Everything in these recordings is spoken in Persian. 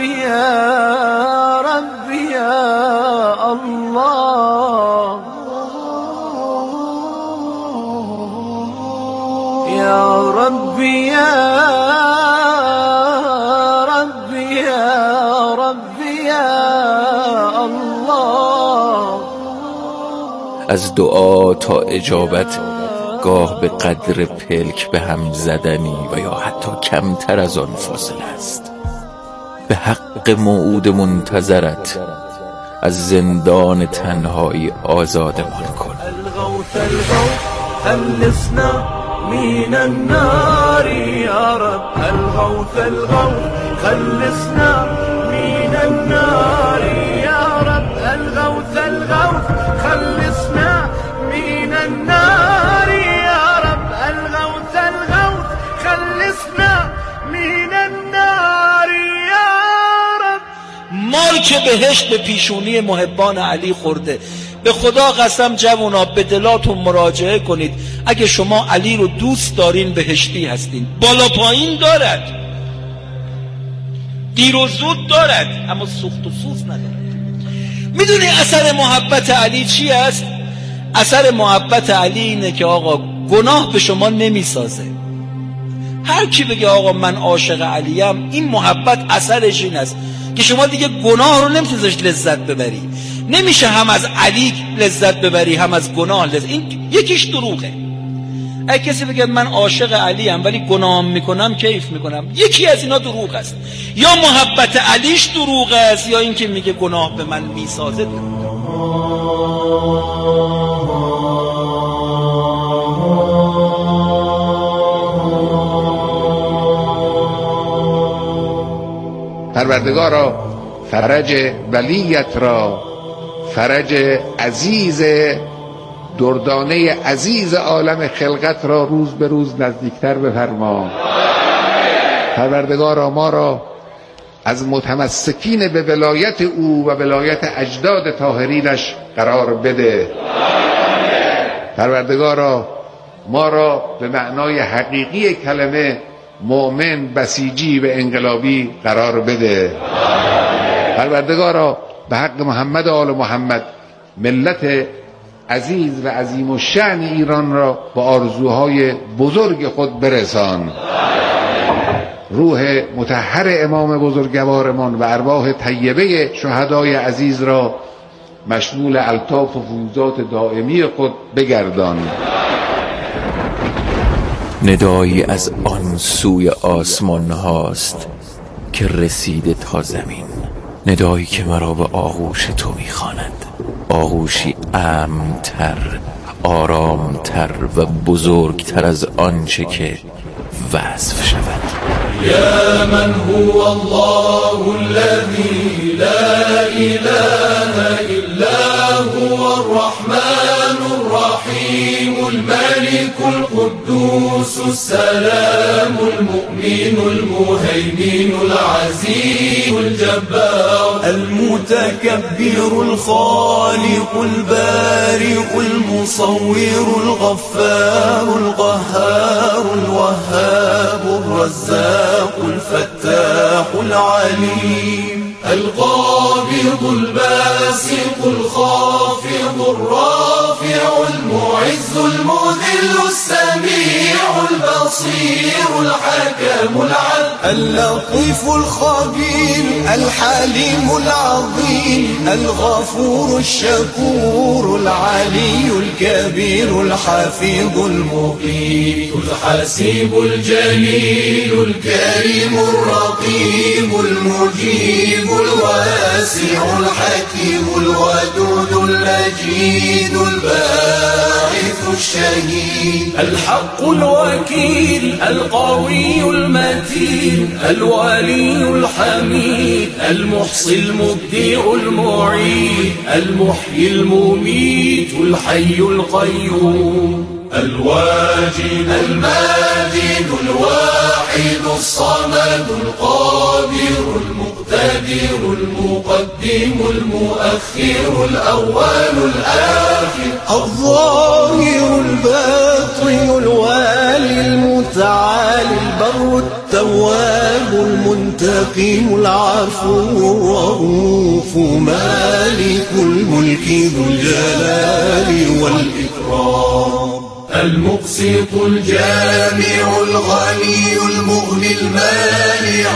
ربي يا ربي يا الله يا ربي يا ربي يا ربي يا الله. از دعا تا اجابت گاه به قدر پلک به هم زدنی و یا حتی کمتر از آن فاصله است. به حق موعود منتظرت از زندان تنهایی آزادمان کن. الغوث الغوث خلصنا من النار يا رب. الغوث الغوث خلصنا من النار يا رب. الغوث الغوث خلصنا من النار يا رب. الغوث الغوث خلصنا من النار يا رب. مال که بهشت به پیشونی محبان علی خورده. به خدا قسم جوونا به دلاتون مراجعه کنید. اگه شما علی رو دوست دارین بهشتی هستین. بالا پایین دارد، دیر و زود دارد، اما سوخت و سوز ندارد. میدونی اثر محبت علی چی است؟ اثر محبت علی اینه که آقا گناه به شما نمیسازه. هر کی بگه آقا من عاشق علیم، این محبت اثرش این است که شما دیگه گناه رو نمیتونی لذت ببری. نمیشه هم از علی لذت ببری هم از گناه لذت. این یکیش دروغه. اگه کسی بگه من عاشق علیم ولی گناه میکنم کیف میکنم، یکی از اینا دروغ است. یا محبت علیش دروغ است یا اینکه میگه گناه به من میسازه. پروردگارا فرج ولیت را، فرج عزیز دردانه عزیز عالم خلقت را روز به روز نزدیکتر بفرما. پروردگارا ما را از متمسکین به ولایت او و ولایت اجداد طاهرینش قرار بده. پروردگارا ما را به معنای حقیقی کلمه مؤمن، بسیجی و انقلابی قرار بده. پروردگارا به حق محمد و آل محمد ملت عزیز و عظیم الشأن ایران را با آرزوهای بزرگ خود برسان. روح مطهر امام بزرگوارمان و ارواح طیبه شهدای عزیز را مشمول الطاف و فیوزات دائمی خود بگردان. ندایی از آن سوی آسمان هاست که رسیده تا زمین. ندایی که مرا به آغوش تو میخواند، آغوشی امن‌تر، آرامتر و بزرگتر از آنچه که وصف شود. یا من هو الله الذی لا اله الا هو الرحمن الرحیم الملك القدوس السلام المؤمن المهيمن العزيز الجبار المتكبر الخالق البارئ المصور الغفار القهار الوهاب الرزاق الفتاح العليم القابض الباسط الخافض الرافع المعز المذل السميع البصير الحكم العدل اللطيف الخبير الحليم العظيم الغفور الشكور العلي الكبير الحفيظ المقيت الحسيب الجليل الكريم الرقيب المجيب الواسع الحكيم الودود المجيد الباعث الشهيد الحق الوكيل القوي المتين الولي الحميد المحصي المبدع المعيد المحيي المميت الحي القيوم الواجد الماجد الواحد الصمد القادر المقتدر المقدم المؤخر الأول الآخر الظاهر الباطن الفطن الوالي المتعالي البر التواب المنتقم العفو الرؤوف مالك الملك ذو الجلال والإكرام المقسط الجامع الغني المغني المانع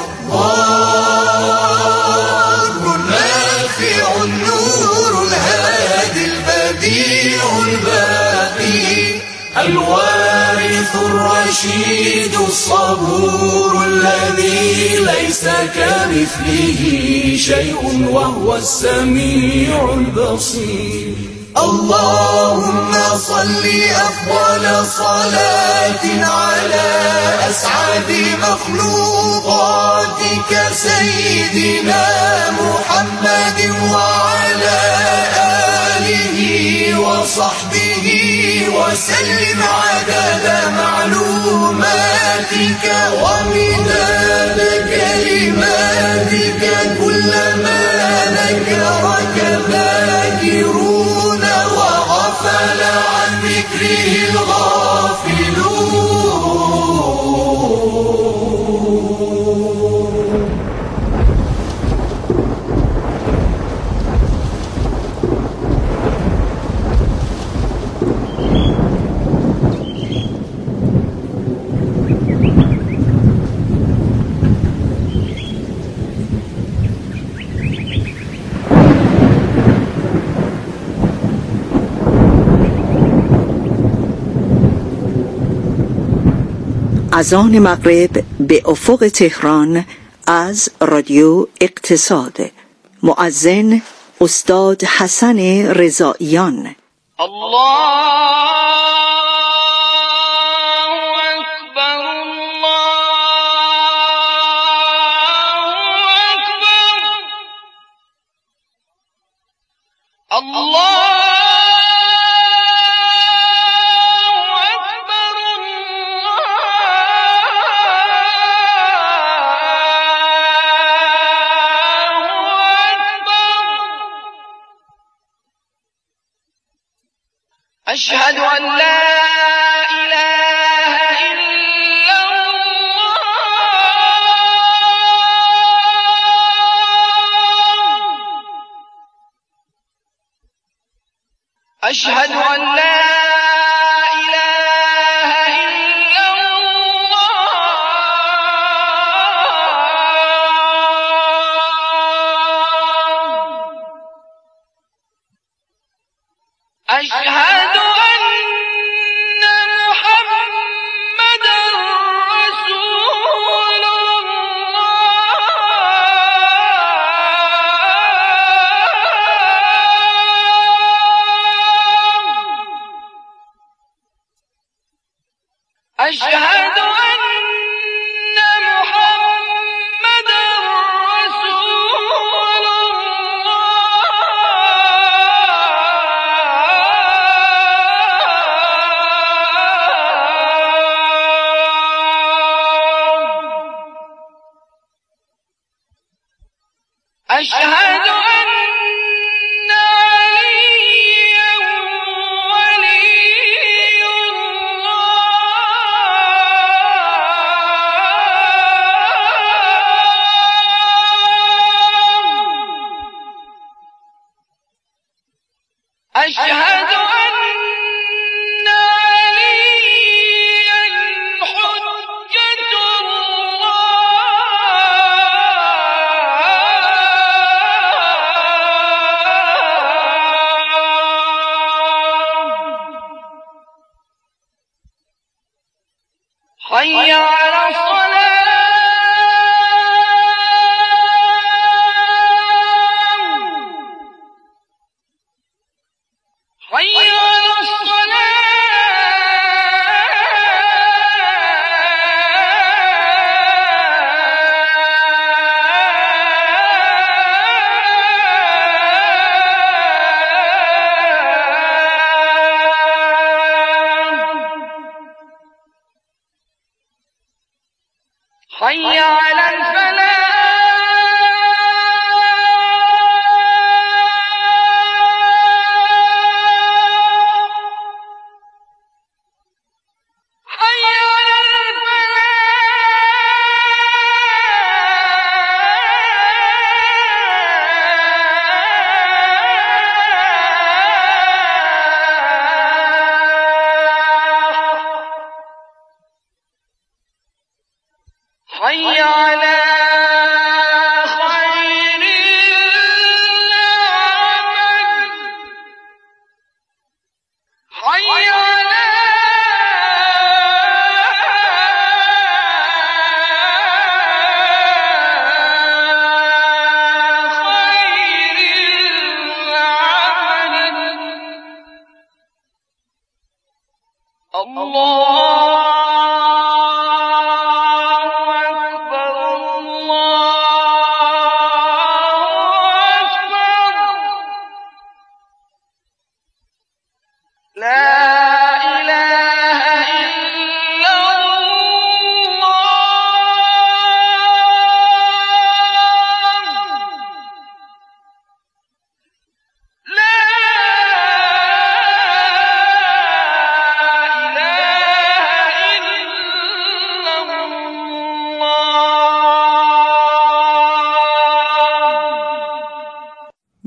الضار النافع النور الهادي البديع الباقي الوارث الرشيد الصبور الذي ليس كمثله شيء وهو السميع البصير اللهم صل أفضل صلاة على أسعد مخلوقاتك سيدنا محمد وعلى آله وصحبه وسلم عدد معلوماتك ومداد كلماتك كلما ذكرك ذاكرون وغفل عن ذكره الغافلون اذان مغرب به افق تهران از رادیو اقتصاد. مؤذن استاد حسن رضاییان. أشهد أن لا إله إلا الله أشهد أن لا إله إلا الله أشهد أشهد أن محمدًا رسول الله أشهد أشهد أن عليا حجة الله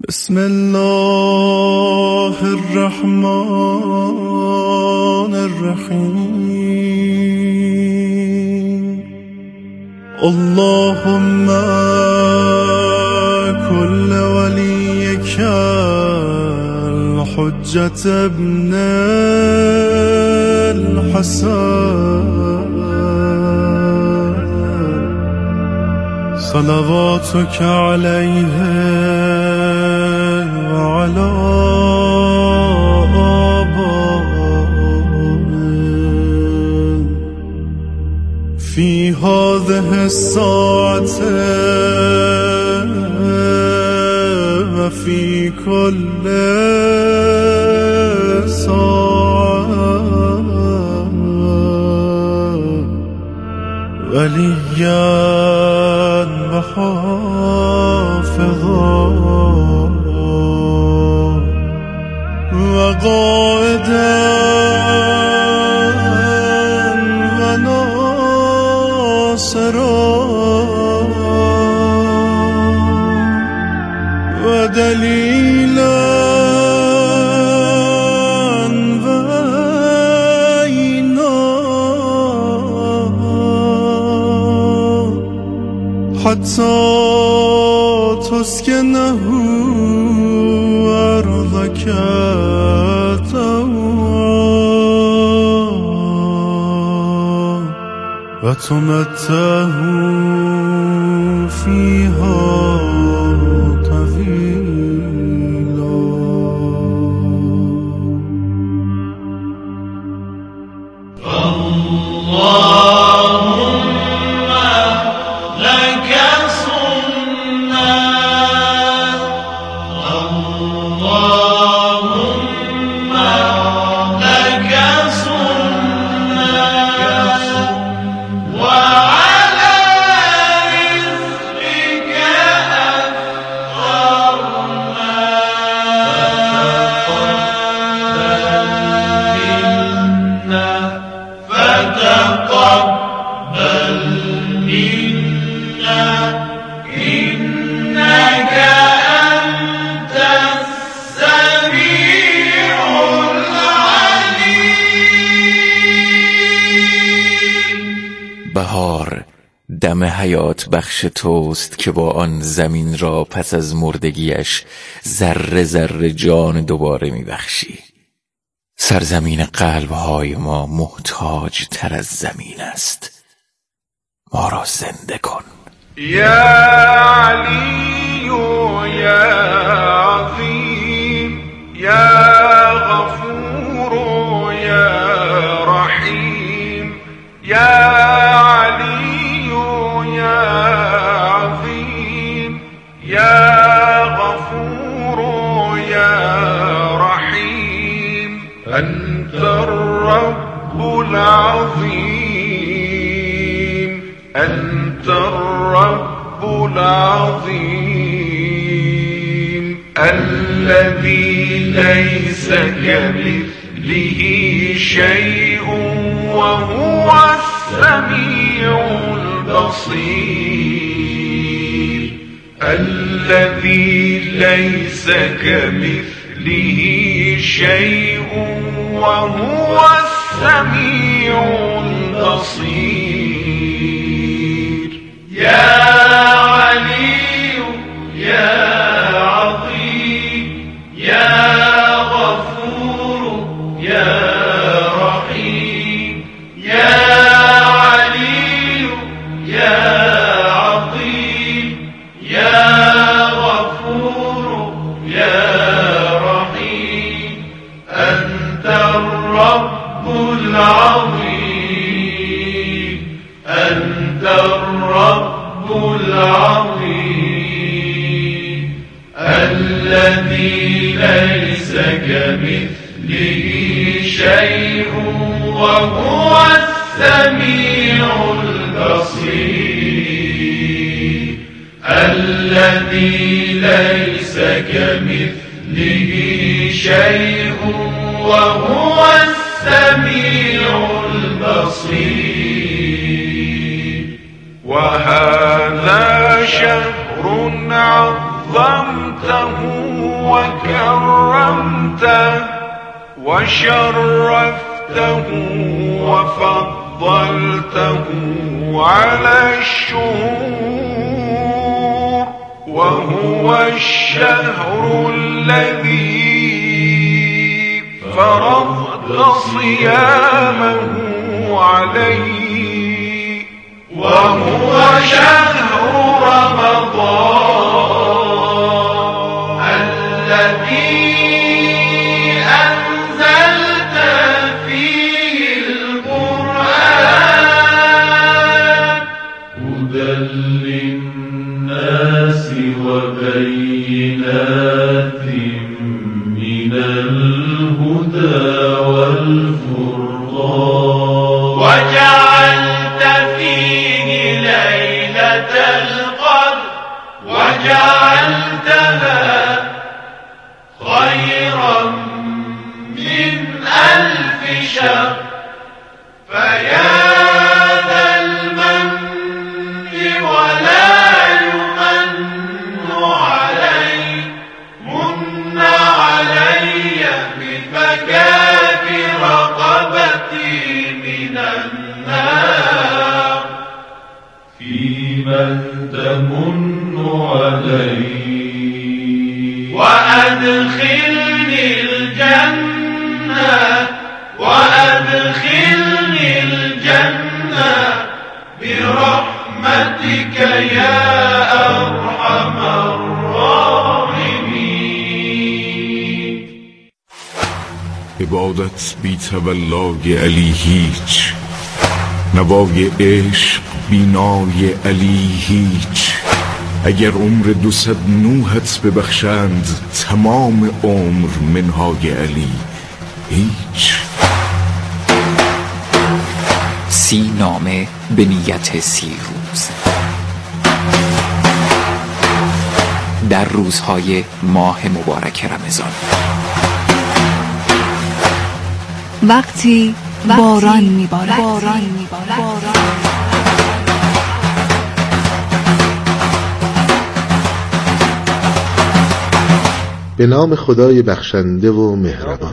بسم الله الرحمن الرحیم. اللهم كل وليك الحجة ابن الحسن صلواتك عليه وعلى آبائه في هذه الساعة وفي كل ساعة وليا وحافظا وقائدا وناصرا ودليلا وعينا حتى تسكنه أرضك طوعا وتمتعه فيها طويلا. اللهم لك صمنا، اللهم لك صمنا، وعلى رزقك أفطرنا، فتقبل منا إنك أنت السميع العليم. بهار دم حیات بخش توست که با آن زمین را پس از مردگیش ذره ذره جان دوباره میبخشی. سرزمین قلبهای ما محتاج تر از زمین است. ما را زنده کن. یا علی یا عظیم یا غفور یا رحیم، یا علی یا عظیم یا غفور یا رحیم، أنت الرب العظيم، أنت الرب العظيم الذي ليس كمثله شيء وهو السميع البصير، الذي ليس كمثله شيء وهو السميع البصير. يا علي يا عظيم يا غفور يا رحيم، يا علي يا عظيم يا غفور يا رحيم، أنت الرب العظيم، أنت الرب العظيم الذي ليس كمثله شيء وهو السميع البصير، الذي ليس كمثله شيء وهو السميع البصير. وهذا شهر عظيم عظمته وكرمته وشرفته وفضلته على الشهور، وهو الشهر الذي فرضت صيامه عليه، وهو شهر رمضان الذي أنزلت فيه القرآن هدى للناس وبينات من الهدى والفرقان، وجعلت فيه ليلة القدر وجعلتها خيرا من 1000 شهر، فيا ذا المن ولا يمن علي، من علي بفكاك رقبتي من النار، فيمن تمن علي وأدخلني الجنة، وأدخلني الجنة برحمتك يا أرحم الراحمين. عبادت بی تولای علی هیچ، نوای عشق بینای علی هیچ. اگر عمر 200 نوحت ببخشند، تمام عمر منهای علی هیچ. 30 نامه به نیت 30 روز در روزهای ماه مبارک رمضان. وقتی باران میبارد، به نام خدای بخشنده و مهربان.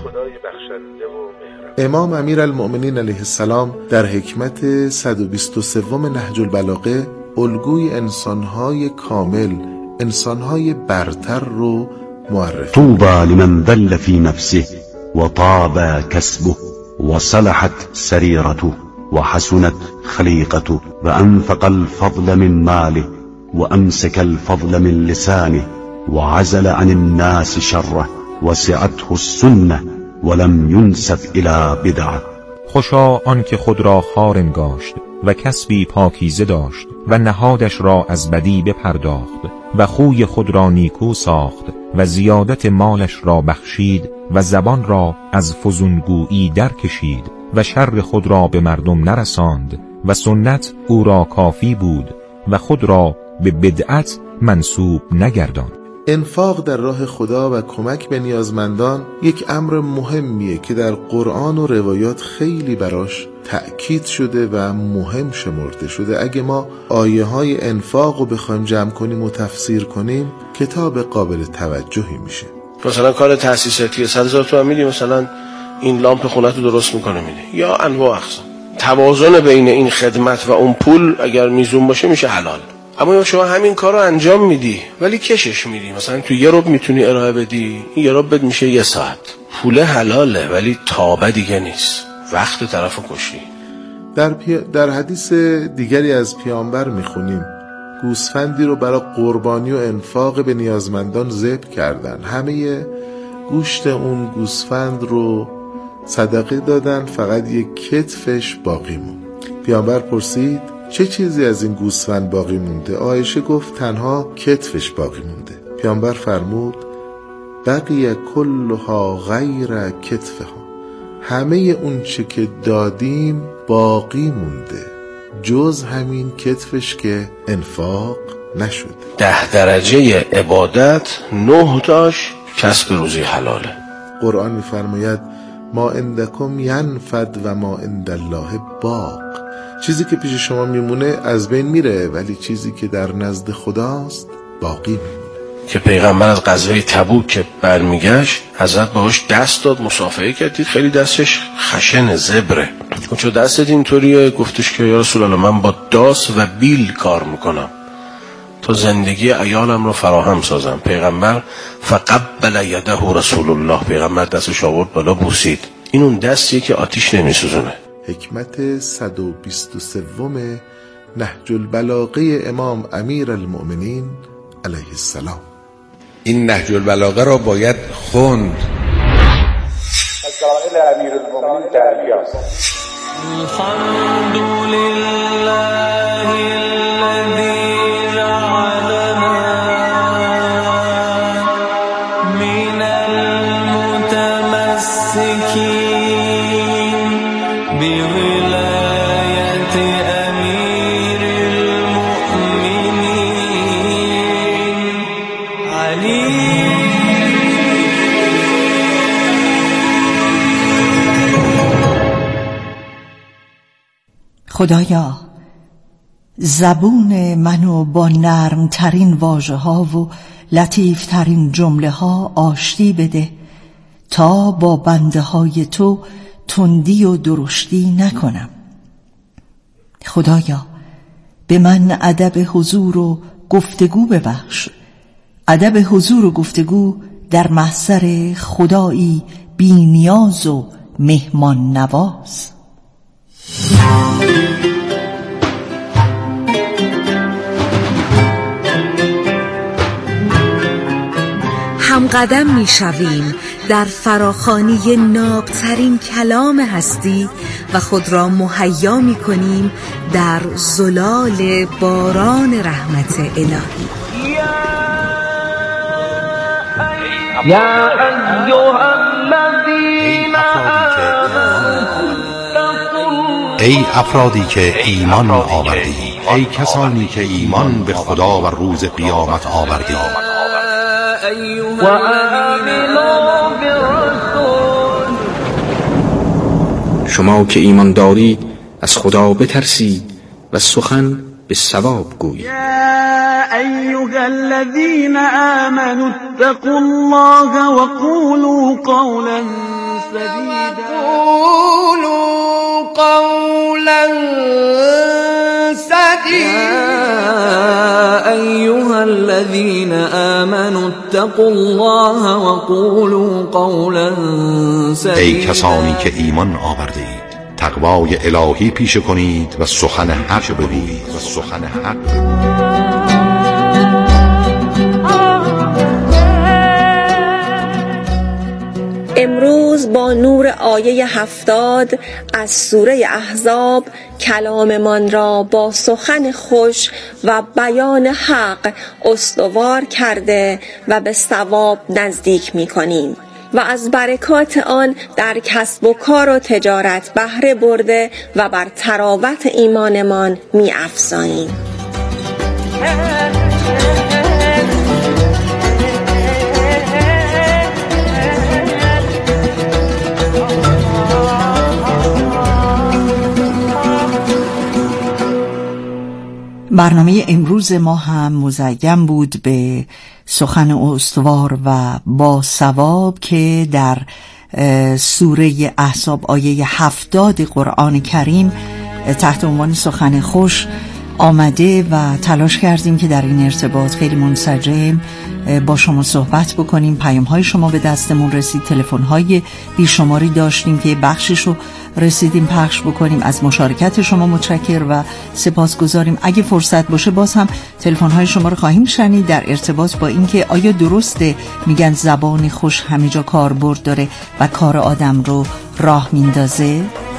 امام امیرالمؤمنین علیه السلام در حکمت 123 نهج البلاغه الگوی انسانهای کامل، انسانهای برتر رو معرفی. طوبى لمن ذل في نفسه وطاب كسبه وصلحت سريرته وحسنت خليقته وأنفق الفضل من ماله وأمسك الفضل من لسانه وعزل عن الناس شره وسعته السنة ولم ينسب إلى بدعة. خوشا آن که خود را خوار انگاشت و کسبی پاکیزه داشت و نهادش را از بدی بپرداخت و خوی خود را نیکو ساخت و زیادت مالش را بخشید و زبان را از فزونگویی در کشید و شر خود را به مردم نرساند و سنت او را کافی بود و خود را به بدعت منسوب نگرداند. انفاق در راه خدا و کمک به نیازمندان یک امر مهمیه که در قرآن و روایات خیلی براش تأکید شده و مهم شمرده شده. اگه ما آیه های انفاق رو بخوایم جمع کنیم و تفسیر کنیم، کتاب قابل توجهی میشه. مثلا کار تأسیساتی 100,000 تومان میدی، مثلا این لامپ خونت رو درست میکنه میده، یا انواع اقسام. توازن بین این خدمت و اون پول اگر میزون باشه میشه حلال. اما شما همین کار رو انجام میدی ولی کشش میدی، مثلا تو 1 ربع میتونی ارائه بدی، این 1 ربع میشه 1 ساعت. پول حلاله ولی تابه دیگه نیست، وقت طرفو کشتی. در حدیث دیگری از پیامبر میخونیم گوسفندی رو برای قربانی و انفاق به نیازمندان ذبح کردن. همه گوشت اون گوسفند رو صدقه دادن، فقط یک کتفش باقی موند. پیامبر پرسید چه چیزی از این گوسفند باقی مونده؟ عایشه گفت تنها کتفش باقی مونده. پیامبر فرمود بقیه کلها غیر کتفها، همه اون چه که دادیم باقی مونده جز همین کتفش که انفاق نشده. 10 درجه عبادت 9 تاش کسب روزی حلاله. قرآن میفرماید ما عندکم ینفد و ما عند الله باق. چیزی که پیش شما میمونه از بین میره، ولی چیزی که در نزد خداست باقی میمونه. که پیغمبر از غزوه تبوک که برمیگشت حضرت باهاش دست داد، مصافحه کردید، خیلی دستش خشن زبره. چون دستت اینطوریه؟ گفتش که یا رسول الله من با داس و بیل کار میکنم تا زندگی عیالم رو فراهم سازم. پیغمبر فقبل یده رسول الله، پیغمبر دستش آورد بالا بوسید. این اون دستیه که آتیش نمیسوزونه. حکمت 123 نهج البلاغه امام امیر المؤمنین علیه السلام. این نهج البلاغه را باید خوند. امیر المؤمنین دریاست. الحمد لله الذي جعلنا من المتمسكين بولاية امیر المؤمنین علی. خدایا زبون منو با نرم ترین واژه ها و لطیف ترین جمله ها آشتی بده تا با بنده های تو تندی و درشتی نکنم. خدایا به من ادب حضور و گفتگو ببخش، ادب حضور و گفتگو در محضر خدایی بی نیاز و مهمان نواز. هم قدم می شویم در فراخوانی نابترین کلام هستی و خود را مهیا می کنیم در زلال باران رحمت الهی. یا ایها الذین ای افرادی که ایمان آوردید، ای کسانی که ایمان به خدا و روز قیامت آوردید، و آمنوا بالرسول، شما که ایمان دارید از خدا بترسید و سخن به صواب گویید. یا ایها الذین آمنوا اتقوا الله وقولوا قولا سدیدا، قولا سديدا. يا أيها الذين آمنوا اتقوا الله وقولوا قولا سديدا. ای کسانی که ایمان آورده اید تقوای الهی پیشه کنید و سخن حق بگویید. امروز با نور آیه 70 از سوره احزاب کلاممان را با سخن خوش و بیان حق استوار کرده و به صواب نزدیک می کنیم و از برکات آن در کسب و کار و تجارت بهره برده و بر تراوت ایمانمان می افزاییم. برنامه امروز ما هم مزین بود به سخن استوار و با ثواب که در سوره احزاب آیه 70 قرآن کریم تحت عنوان سخن خوش آمده و تلاش کردیم که در این ارتباط خیلی منسجم با شما صحبت بکنیم. پیام‌های شما به دستمون رسید، تلفن‌های بیشماری داشتیم که بخشش رو رسیدیم پخش بکنیم. از مشارکت شما متشکر و سپاسگزاریم. اگه فرصت باشه باز هم تلفن‌های شما رو خواهیم شنید در ارتباط با اینکه آیا درسته میگن زبان خوش همه جا کاربرد داره و کار آدم رو راه میندازه؟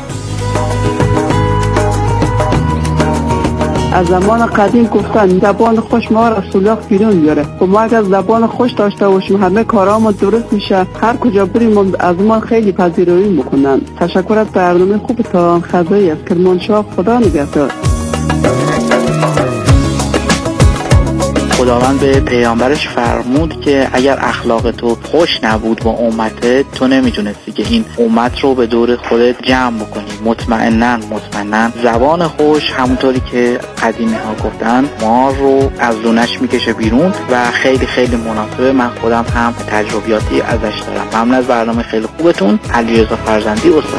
از زمان قدیم گفتن زبان خوش ما را سولاخ بیرون میاره و ما اگر زبان خوش داشته باشیم همه کارامون درست میشه، هر کجا بریم از ما خیلی پذیرایی میکنن. تشکر از برنامه خوبتان. خدایی از کرمانشاه. خدا نگهدار. خداوند به پیامبرش فرمود که اگر اخلاق تو خوش نبود با امتت، تو نمیتونستی که این امت رو به دور خودت جمع بکنی. مطمئناً زبان خوش همونطوری که قدیمی ها گفتن ما رو از لونش میکشه بیرون و خیلی خیلی مناسبه. من خودم هم تجربیاتی ازش دارم. ممنون از برنامه خیلی خوبتون. علیرضا فرزندی، استاد.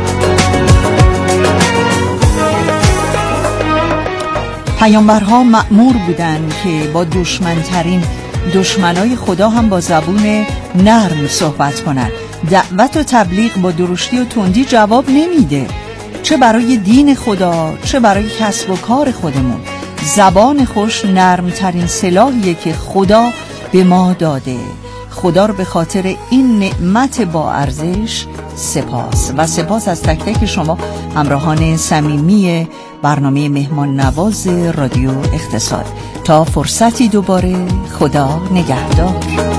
پیامبرها مأمور بودند که با دشمنترین دشمنای خدا هم با زبون نرم صحبت کنند. دعوت و تبلیغ با درشتی و تندی جواب نمیده، چه برای دین خدا چه برای کسب و کار خودمون. زبان خوش نرمترین سلاحیه که خدا به ما داده. خدا رو به خاطر این نعمت با ارزش سپاس و سپاس از تک تک شما همراهان صمیمی برنامه مهمان نواز رادیو اقتصاد. تا فرصتی دوباره، خدا نگهدار.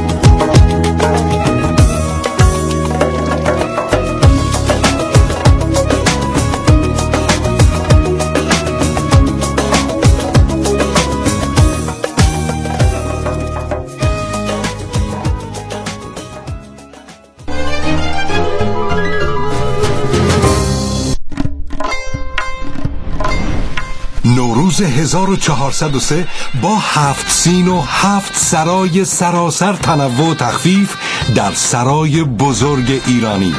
نوروز 1403 با 7 سین و 7 سرای سراسر تنوع و تخفیف در سرای بزرگ ایرانی.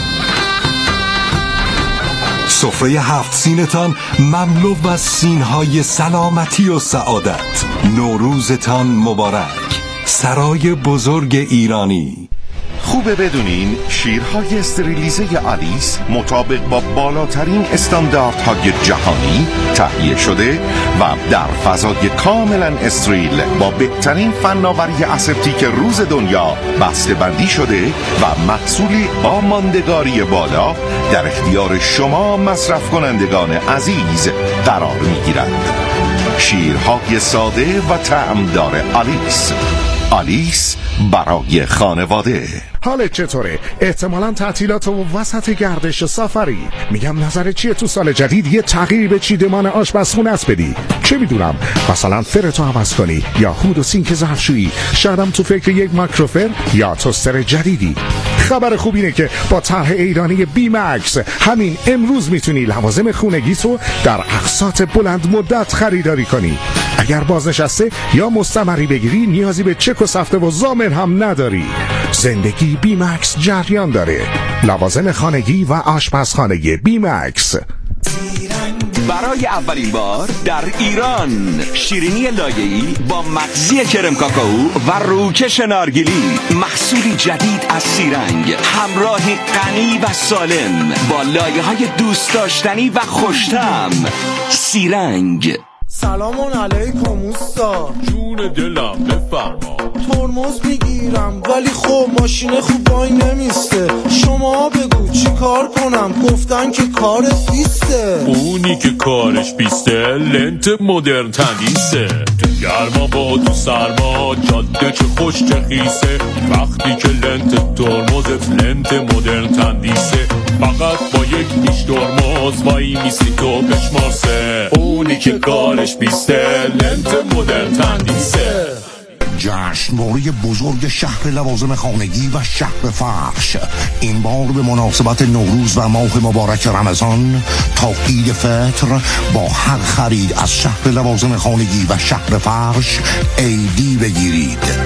سفره 7 سینتان مملو از سینهای سلامتی و سعادت. نوروزتان مبارک. سرای بزرگ ایرانی. خوبه بدونین شیرهای استریلیزه آلیس مطابق با بالاترین استانداردهای جهانی تهیه شده و در فضای کاملا استریل با بهترین فناوری اسپتیک روز دنیا بسته بندی شده و محصولی با ماندگاری بالا در اختیار شما مصرف کنندگان عزیز قرار میگیرد. شیرهای ساده و طعمدار آلیس. آلیس برای خانواده. حالت چطوره؟ احتمالاً تعطیلات و وسط گردش سفری. میگم نظر چیه تو سال جدید یه تغییر به چیدمان آشپزخونه است بدی؟ چه میدونم، مثلا فرتو عوض کنی یا هود و سینک ظرفشویی. شایدم تو فکر یک مایکروفر یا توستر جدیدی. خبر خوب اینه که با طرح ایرانی بی مکس همین امروز میتونی لوازم خونگیتو در اقساط بلند مدت خریداری کنی. اگر بازنشسته یا مستمری بگیری نیازی به چک و سفته و ضامن هم نداری. زندگی بی مکس جریان داره. لوازم خانگی و آشپزخانگی بی مکس. برای اولین بار در ایران شیرینی لایه‌ای با مغزی کرم کاکائو و روکش نارگیلی، محصولی جدید از سیرنگ، همراهی غنی و سالم با لایه‌های دوست داشتنی و خوش‌طعم. سیرنگ. سلام علیکم اوستا. جون دلم بفرما. ترمز میگیرم ولی خب ماشین خوب وای نمیسته. شما بگو چی کار کنم؟ گفتن که کارت بیسته. اونی که کارش بیسته لنت مدرن تندیسه. تو گرما با تو سرما جاده چه خوش چه خیسه. وقتی که لنت ترمزت لنت مدرن تندیسه، فقط با یک نیش ترمز وای میسی تو بشماسه. اونی که کارش بیسته لنت مدرن تندیسه. جشنواره بزرگ شهر لوازم خانگی و شهر فرش این بار به مناسبت نوروز و ماه مبارک رمضان تا عید فطر با هر خرید از شهر لوازم خانگی و شهر فرش ایدی بگیرید.